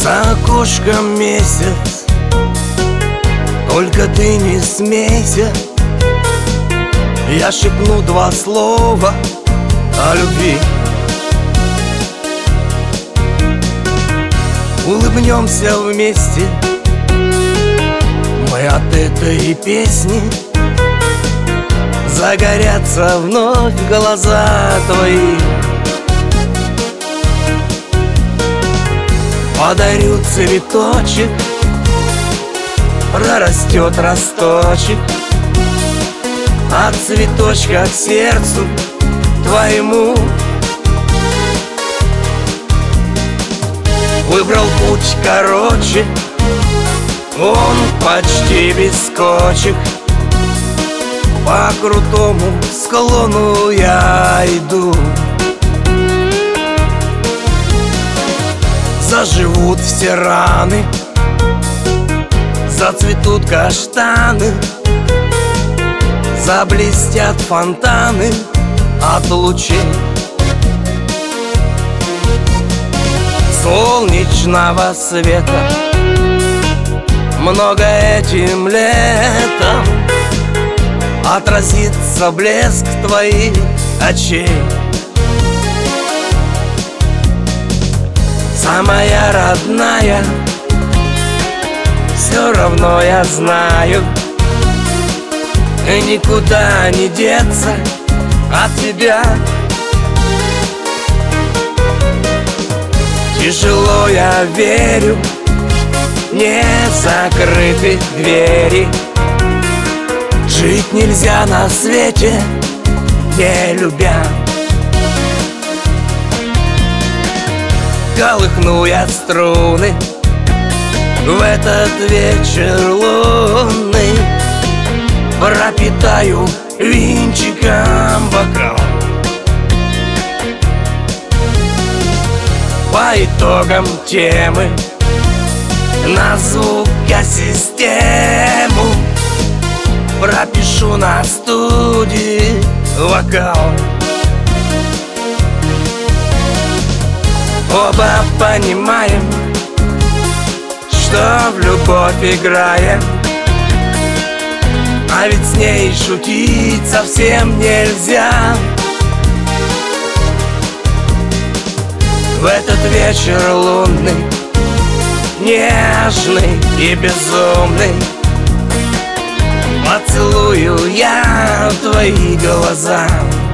За окошком месяц, только ты не смейся. Я шепну два слова о любви. Улыбнемся вместе мы от этой песни. Загорятся вновь глаза твои. Подарю цветочек, прорастет росточек от цветочка к сердцу твоему. Выбрал путь короче, он почти без кочек. По крутому склону я иду. Заживут все раны, зацветут каштаны, заблестят фонтаны от лучей солнечного света. Много этим летом отразится блеск твоих очей. Самая родная, все равно я знаю, никуда не деться от тебя. Тяжело я верю, не закрыты двери. Жить нельзя на свете, не любя. Колыхну я струны в этот вечер лунный, пропитаю винчиком бокал. По итогам темы на звукосистему пропишу на студии вокал. Оба понимаем, что в любовь играем, а ведь с ней шутить совсем нельзя. В этот вечер лунный, нежный и безумный, поцелую я твои глаза.